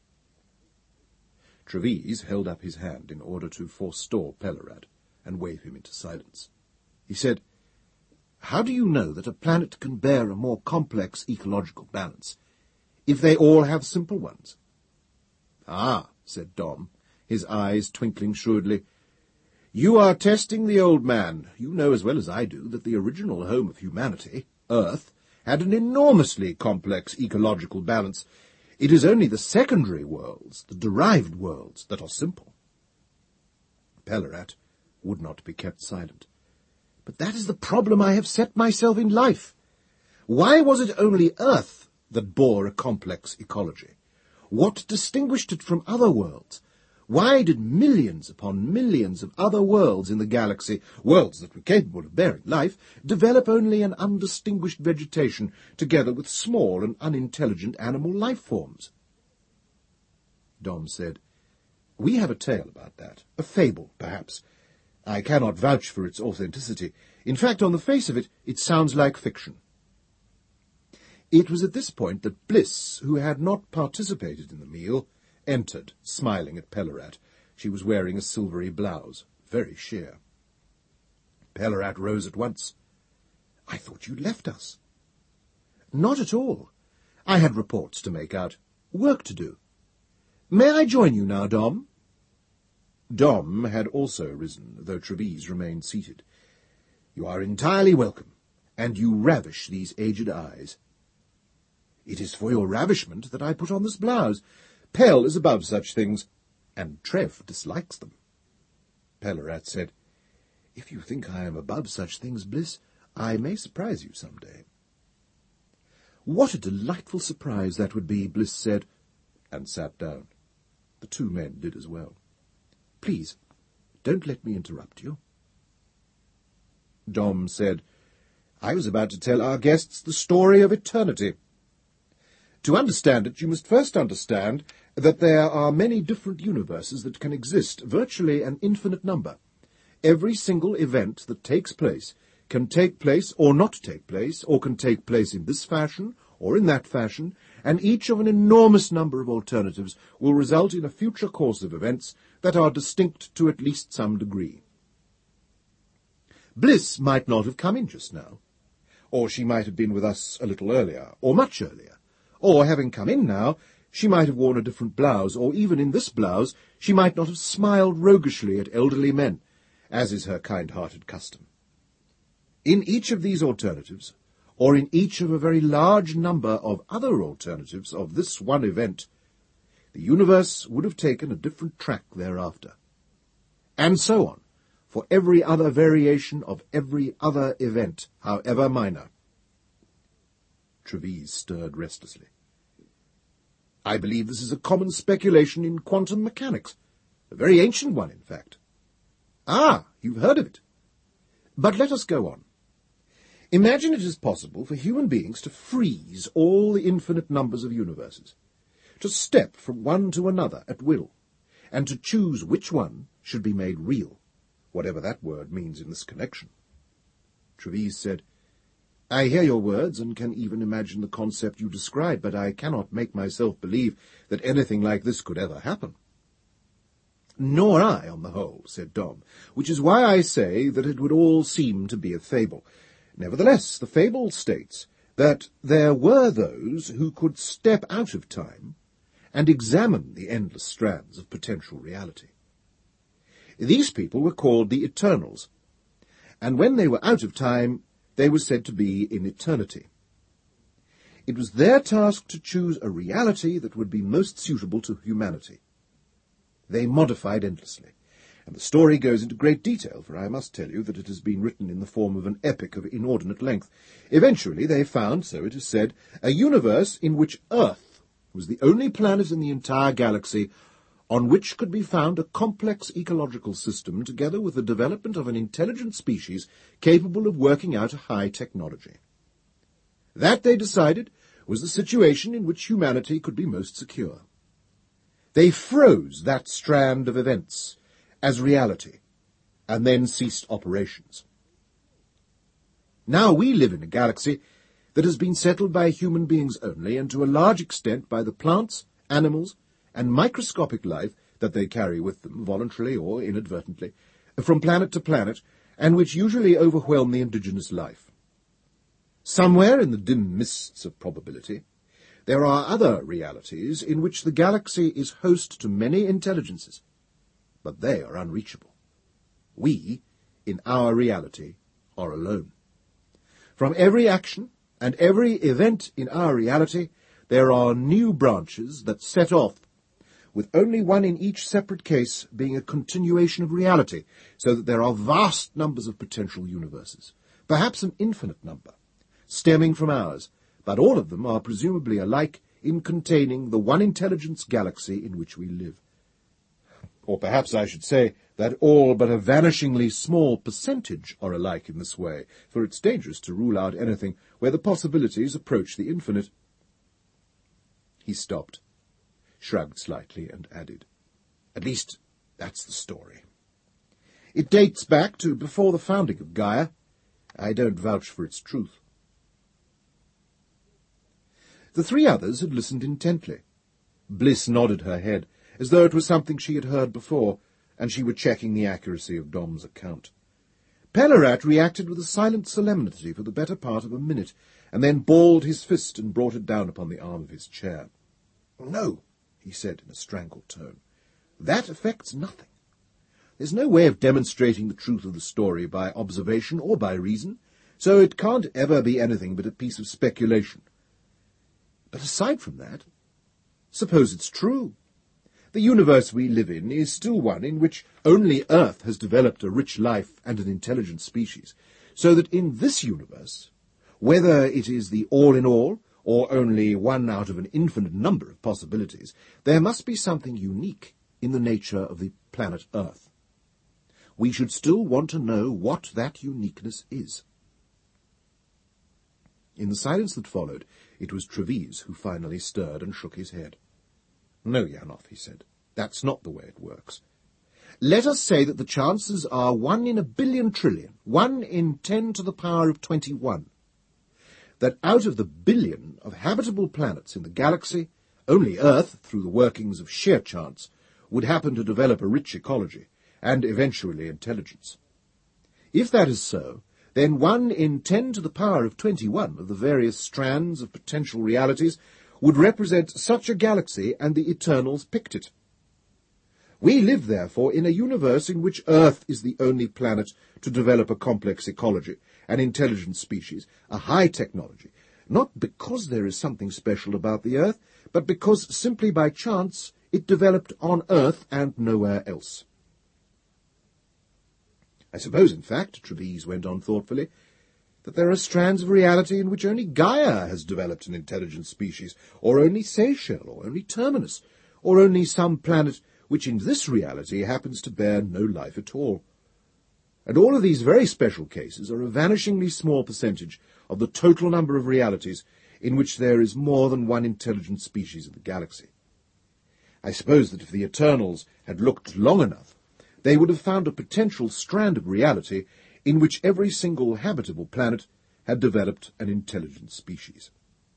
Trevise held up his hand in order to forestall Pellerat and wave him into silence. He said, How do you know that a planet can bear a more complex ecological balance if they all have simple ones? Ah, said Dom, his eyes twinkling shrewdly, you are testing the old man. You know as well as I do that the original home of humanity, Earth, had an enormously complex ecological balance. It is only the secondary worlds, the derived worlds, that are simple. Pellerat would not be kept silent. But that is the problem I have set myself in life. Why was it only Earth that bore a complex ecology? What distinguished it from other worlds? Why did millions upon millions of other worlds in the galaxy, worlds that were capable of bearing life, develop only an undistinguished vegetation together with small and unintelligent animal life forms? Dom said, We have a tale about that, a fable, perhaps. I cannot vouch for its authenticity. In fact, on the face of it, it sounds like fiction. It was at this point that Bliss, who had not participated in the meal, entered, smiling at Pellerat. She was wearing a silvery blouse, very sheer. Pellerat rose at once. I thought you'd left us. Not at all. I had reports to make out, work to do. May I join you now, Dom? Dom had also risen, though Trevise remained seated. You are entirely welcome, and you ravish these aged eyes. It is for your ravishment that I put on this blouse. Pell is above such things, and Trev dislikes them. Pellerat said, If you think I am above such things, Bliss, I may surprise you some day. What a delightful surprise that would be, Bliss said, and sat down. The two men did as well. Please, don't let me interrupt you. Dom said, I was about to tell our guests the story of eternity. To understand it, you must first understand that there are many different universes that can exist, virtually an infinite number. Every single event that takes place can take place or not take place, or can take place in this fashion or in that fashion, and each of an enormous number of alternatives will result in a future course of events that are distinct to at least some degree. Bliss might not have come in just now, or she might have been with us a little earlier, or much earlier, or, having come in now, she might have worn a different blouse, or even in this blouse she might not have smiled roguishly at elderly men, as is her kind-hearted custom. In each of these alternatives, or in each of a very large number of other alternatives of this one event, the universe would have taken a different track thereafter. And so on, for every other variation of every other event, however minor. Trevise stirred restlessly. I believe this is a common speculation in quantum mechanics, a very ancient one, in fact. Ah, you've heard of it. But let us go on. Imagine it is possible for human beings to freeze all the infinite numbers of universes, to step from one to another at will, and to choose which one should be made real, whatever that word means in this connection. Treves said, I hear your words and can even imagine the concept you describe, but I cannot make myself believe that anything like this could ever happen. Nor I, on the whole, said Dom, which is why I say that it would all seem to be a fable. Nevertheless, the fable states that there were those who could step out of time and examine the endless strands of potential reality. These people were called the Eternals, and when they were out of time, they were said to be in eternity. It was their task to choose a reality that would be most suitable to humanity. They modified endlessly, and the story goes into great detail, for I must tell you that it has been written in the form of an epic of inordinate length. Eventually they found, so it is said, a universe in which Earth was the only planet in the entire galaxy on which could be found a complex ecological system together with the development of an intelligent species capable of working out a high technology. That, they decided, was the situation in which humanity could be most secure. They froze that strand of events as reality, and then ceased operations. Now we live in a galaxy that has been settled by human beings only, and to a large extent by the plants, animals, and microscopic life that they carry with them, voluntarily or inadvertently, from planet to planet, and which usually overwhelm the indigenous life. Somewhere in the dim mists of probability, there are other realities in which the galaxy is host to many intelligences, but they are unreachable. We, in our reality, are alone. From every action and every event in our reality, there are new branches that set off, with only one in each separate case being a continuation of reality, so that there are vast numbers of potential universes, perhaps an infinite number, stemming from ours, but all of them are presumably alike in containing the one intelligence galaxy in which we live. Or perhaps I should say that all but a vanishingly small percentage are alike in this way, for it's dangerous to rule out anything where the possibilities approach the infinite. He stopped, shrugged slightly, and added, At least, that's the story. It dates back to before the founding of Gaia. I don't vouch for its truth. The three others had listened intently. Bliss nodded her head, as though it was something she had heard before, and she were checking the accuracy of Dom's account. Pellarat reacted with a silent solemnity for the better part of a minute, and then balled his fist and brought it down upon the arm of his chair. No, he said in a strangled tone. That affects nothing. There's no way of demonstrating the truth of the story by observation or by reason, so it can't ever be anything but a piece of speculation. But aside from that, suppose it's true. The universe we live in is still one in which only Earth has developed a rich life and an intelligent species, so that in this universe, whether it is the all-in-all or only one out of an infinite number of possibilities, there must be something unique in the nature of the planet Earth. We should still want to know what that uniqueness is. In the silence that followed, it was Treves who finally stirred and shook his head. No, Janov, he said. That's not the way it works. Let us say that the chances are 1 in a billion trillion, 1 in 10 to the power of 21, that out of the billion of habitable planets in the galaxy, only Earth, through the workings of sheer chance, would happen to develop a rich ecology, and eventually intelligence. If that is so, then 1 in 10 to the power of 21 of the various strands of potential realities would represent such a galaxy, and the Eternals picked it. We live, therefore, in a universe in which Earth is the only planet to develop a complex ecology, an intelligent species, a high technology, not because there is something special about the Earth, but because, simply by chance, it developed on Earth and nowhere else. I suppose, in fact, Treves went on thoughtfully, that there are strands of reality in which only Gaia has developed an intelligent species, or only Seychelles, or only Terminus, or only some planet which in this reality happens to bear no life at all. And all of these very special cases are a vanishingly small percentage of the total number of realities in which there is more than one intelligent species in the galaxy. I suppose that if the Eternals had looked long enough, they would have found a potential strand of reality in which every single habitable planet had developed an intelligent species.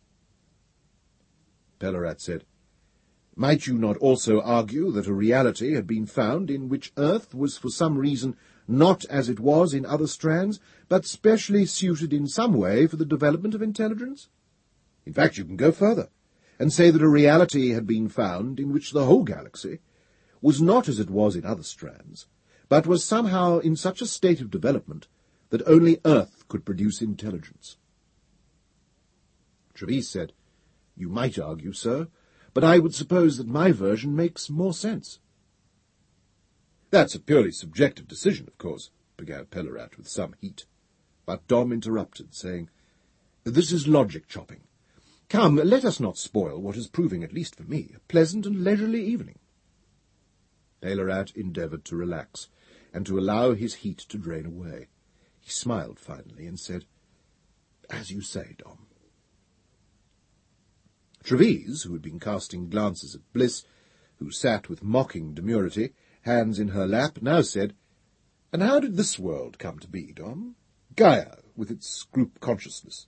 Pellarat said, "Might you not also argue that a reality had been found in which Earth was for some reason not as it was in other strands, but specially suited in some way for the development of intelligence? In fact, you can go further, and say that a reality had been found in which the whole galaxy was not as it was in other strands, but was somehow in such a state of development that only Earth could produce intelligence." Treves said, "You might argue, sir, but I would suppose that my version makes more sense." "That's a purely subjective decision, of course," began Pellarat with some heat. But Dom interrupted, saying, "This is logic chopping. Come, let us not spoil what is proving, at least for me, a pleasant and leisurely evening." Pellarat endeavoured to relax, and to allow his heat to drain away. He smiled finally and said, "As you say, Dom." Treves, who had been casting glances at Bliss, who sat with mocking demurity, hands in her lap, now said, "And how did this world come to be, Dom? Gaia, with its group consciousness."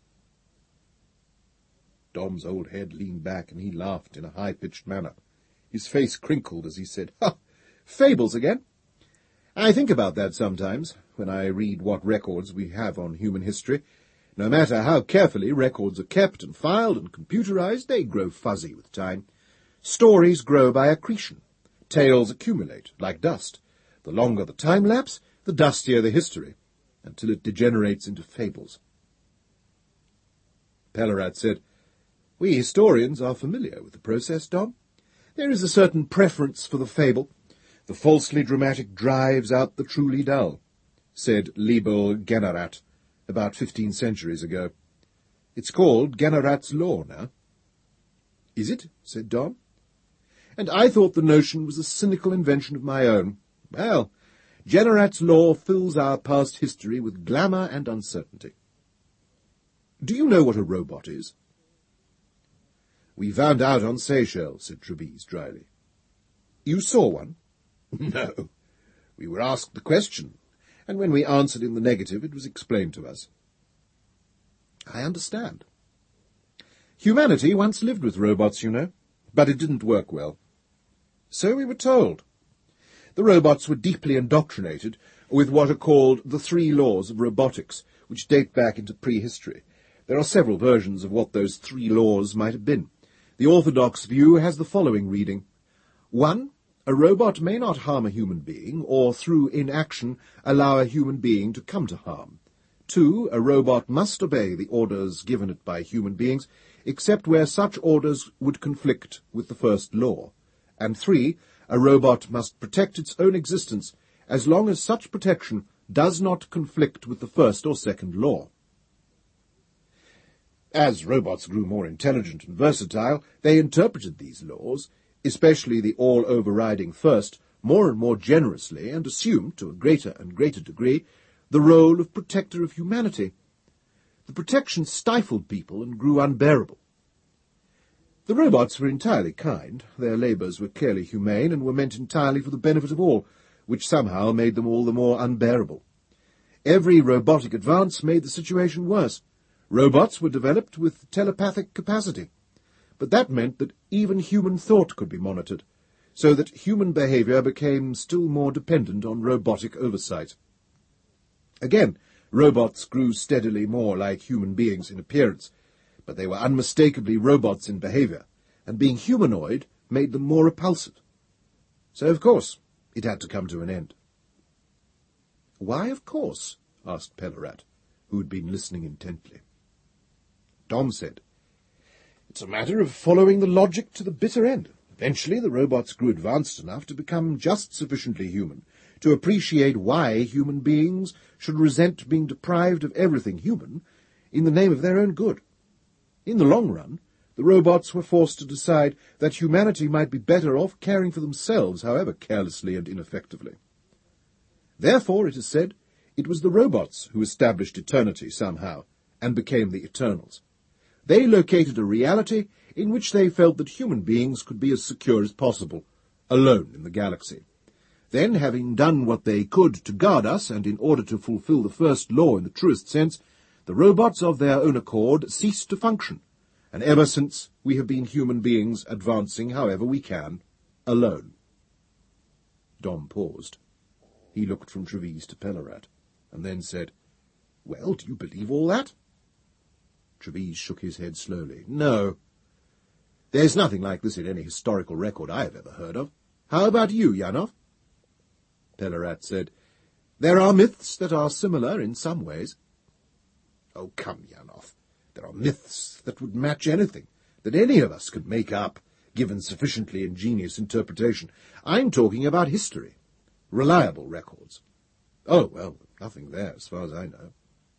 Dom's old head leaned back, and he laughed in a high-pitched manner. His face crinkled as he said, "Ha! Fables again? I think about that sometimes, when I read what records we have on human history. No matter how carefully records are kept and filed and computerized, they grow fuzzy with time. Stories grow by accretion. Tales accumulate, like dust. The longer the time lapse, the dustier the history, until it degenerates into fables." Pellarat said, "We historians are familiar with the process, Dom. There is a certain preference for the fable. The falsely dramatic drives out the truly dull," said Libel Gennerat about 15 centuries ago. "It's called Gennerat's law now." "Is it?" said Dom. "And I thought the notion was a cynical invention of my own. Well, Gennerat's law fills our past history with glamour and uncertainty. Do you know what a robot is?" "We found out on Seychelles," said Treves dryly. "You saw one?" "No. We were asked the question, and when we answered in the negative, it was explained to us." "I understand. Humanity once lived with robots, you know, but it didn't work well. So we were told. The robots were deeply indoctrinated with what are called the 3 laws of robotics, which date back into prehistory. There are several versions of what those 3 laws might have been. The orthodox view has the following reading. 1. A robot may not harm a human being, or through inaction allow a human being to come to harm. 2. A robot must obey the orders given it by human beings, except where such orders would conflict with the first law. And 3. A robot must protect its own existence as long as such protection does not conflict with the first or second law. As robots grew more intelligent and versatile, they interpreted these laws, especially the all-overriding first, more and more generously, and assumed, to a greater and greater degree, the role of protector of humanity. The protection stifled people and grew unbearable. The robots were entirely kind. Their labours were clearly humane and were meant entirely for the benefit of all, which somehow made them all the more unbearable. Every robotic advance made the situation worse. Robots were developed with telepathic capacity, but that meant that even human thought could be monitored, so that human behaviour became still more dependent on robotic oversight. Again, robots grew steadily more like human beings in appearance, but they were unmistakably robots in behaviour, and being humanoid made them more repulsive. So, of course, it had to come to an end. "Why, of course?" asked Pellarat, who had been listening intently. Dom said, "It's a matter of following the logic to the bitter end. Eventually the robots grew advanced enough to become just sufficiently human to appreciate why human beings should resent being deprived of everything human, in the name of their own good. In the long run, the robots were forced to decide that humanity might be better off caring for themselves, however carelessly and ineffectively. Therefore, it is said, it was the robots who established eternity somehow, and became the Eternals. They located a reality in which they felt that human beings could be as secure as possible, alone in the galaxy. Then, having done what they could to guard us, and in order to fulfill the first law in the truest sense, the robots of their own accord ceased to function, and ever since we have been human beings advancing however we can, alone. Dom paused. He looked from Treves to Pellarat, and then said, "Well, do you believe all that?" Treves shook his head slowly. "No. There's nothing like this in any historical record I have ever heard of. How about you, Yanov?" Pellarat said, "There are myths that are similar in some ways." "Oh, come, Yanov. There are myths that would match anything, that any of us could make up, given sufficiently ingenious interpretation. I'm talking about history. Reliable records." "Oh, well, nothing there, as far as I know."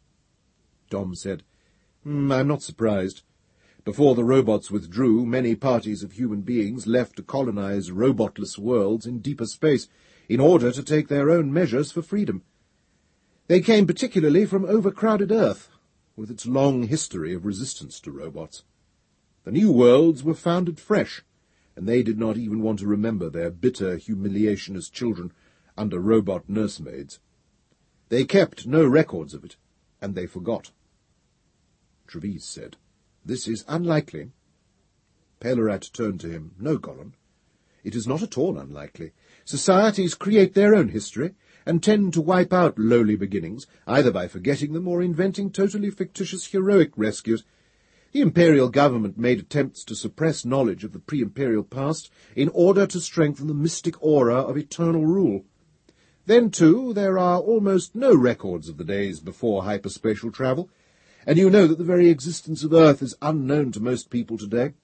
Dom said, "I'm not surprised. Before the robots withdrew, many parties of human beings left to colonize robotless worlds in deeper space, in order to take their own measures for freedom. They came particularly from overcrowded Earth, with its long history of resistance to robots. The new worlds were founded fresh, and they did not even want to remember their bitter humiliation as children under robot nursemaids. They kept no records of it, and they forgot." Treves said, "This is unlikely." Pellarat turned to him. "No, Gollum. It is not at all unlikely. Societies create their own history, and tend to wipe out lowly beginnings, either by forgetting them or inventing totally fictitious heroic rescues. The imperial government made attempts to suppress knowledge of the pre-imperial past in order to strengthen the mystic aura of eternal rule. Then, too, there are almost no records of the days before hyperspatial travel, and you know that the very existence of Earth is unknown to most people today."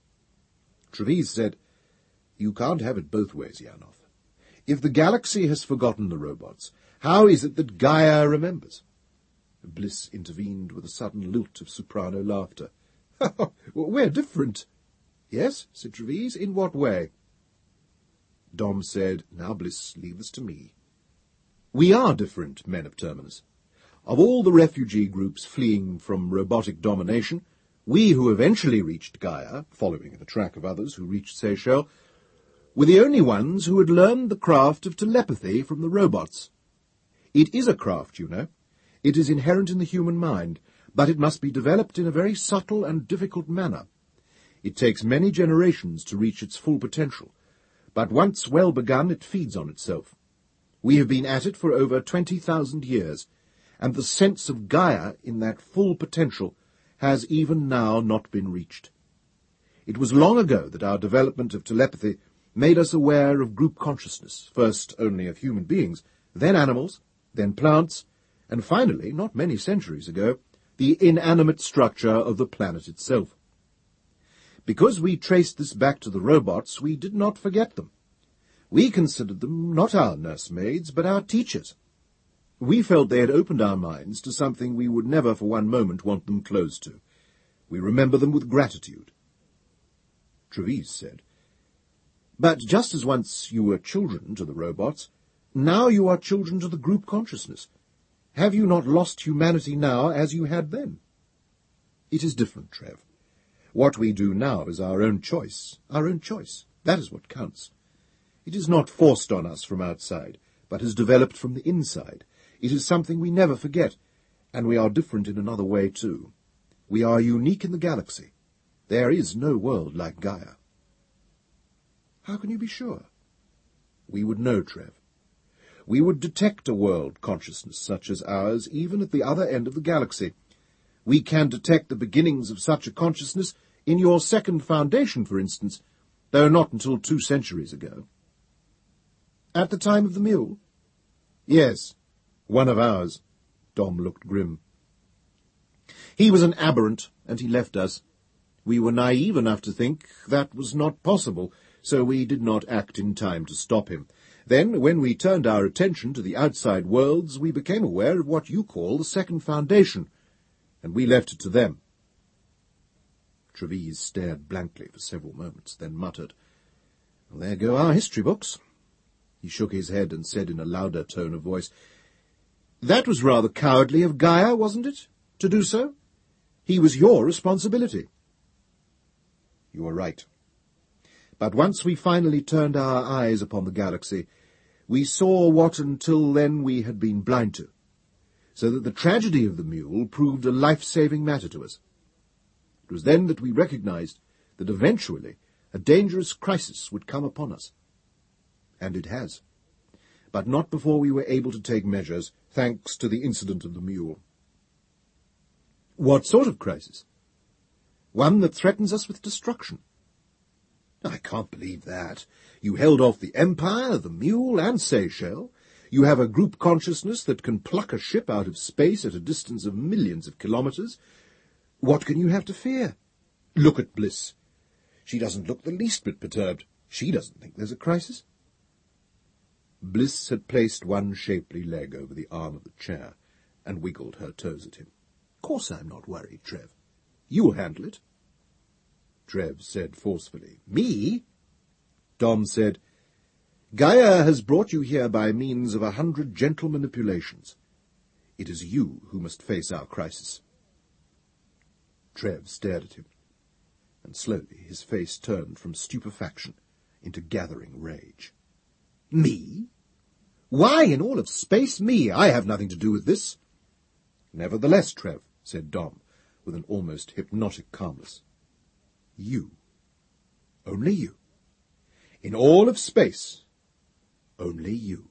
Treves said, "You can't have it both ways, Yanov. If the galaxy has forgotten the robots, how is it that Gaia remembers?" Bliss intervened with a sudden lilt of soprano laughter. "We're different." "Yes," said Treves, "in what way?" Dom said, "Now, Bliss, leave this to me. We are different, men of Terminus. Of all the refugee groups fleeing from robotic domination, we who eventually reached Gaia, following in the track of others who reached Seychelles, were the only ones who had learned the craft of telepathy from the robots. It is a craft, you know. It is inherent in the human mind, but it must be developed in a very subtle and difficult manner. It takes many generations to reach its full potential, but once well begun, it feeds on itself. We have been at it for over 20,000 years, and the sense of Gaia in that full potential has even now not been reached. It was long ago that our development of telepathy made us aware of group consciousness, first only of human beings, then animals, then plants, and finally, not many centuries ago, the inanimate structure of the planet itself. Because we traced this back to the robots, we did not forget them. We considered them not our nursemaids, but our teachers. We felt they had opened our minds to something we would never for one moment want them closed to. We remember them with gratitude." Treves said, "But just as once you were children to the robots, now you are children to the group consciousness. Have you not lost humanity now as you had then?" "It is different, Trev. What we do now is our own choice. Our own choice. That is what counts. It is not forced on us from outside, but has developed from the inside. It is something we never forget, and we are different in another way, too. We are unique in the galaxy. There is no world like Gaia." "How can you be sure?" "We would know, Trev. We would detect a world consciousness such as ours even at the other end of the galaxy. We can detect the beginnings of such a consciousness in your second foundation, for instance, though not until 2 centuries ago." "At the time of the mule?" "Yes, one of ours." Dom looked grim. "He was an aberrant, and he left us. We were naive enough to think that was not possible, so we did not act in time to stop him. Then, when we turned our attention to the outside worlds, we became aware of what you call the second foundation, and we left it to them. Trevise stared blankly for several moments, then muttered, "Well, there go our history books." He shook his head and said in a louder tone of voice, "That was rather cowardly of Gaia, wasn't it, to do so? He was your responsibility." "You are right. But once we finally turned our eyes upon the galaxy, we saw what until then we had been blind to, so that the tragedy of the mule proved a life-saving matter to us. It was then that we recognized that eventually a dangerous crisis would come upon us. And it has. But not before we were able to take measures, thanks to the incident of the mule." "What sort of crisis?" "One that threatens us with destruction." "I can't believe that. You held off the Empire, the mule, and Seychelles. You have a group consciousness that can pluck a ship out of space at a distance of millions of kilometers. What can you have to fear? Look at Bliss. She doesn't look the least bit perturbed. She doesn't think there's a crisis." Bliss had placed one shapely leg over the arm of the chair and wiggled her toes at him. "Course I'm not worried, Trev. You'll handle it." Trev said forcefully, "Me?" Dom said, "Gaia has brought you here by means of 100 gentle manipulations. It is you who must face our crisis." Trev stared at him, and slowly his face turned from stupefaction into gathering rage. "Me? Why in all of space me? I have nothing to do with this." "Nevertheless, Trev," said Dom, with an almost hypnotic calmness, "you, only you, in all of space, only you."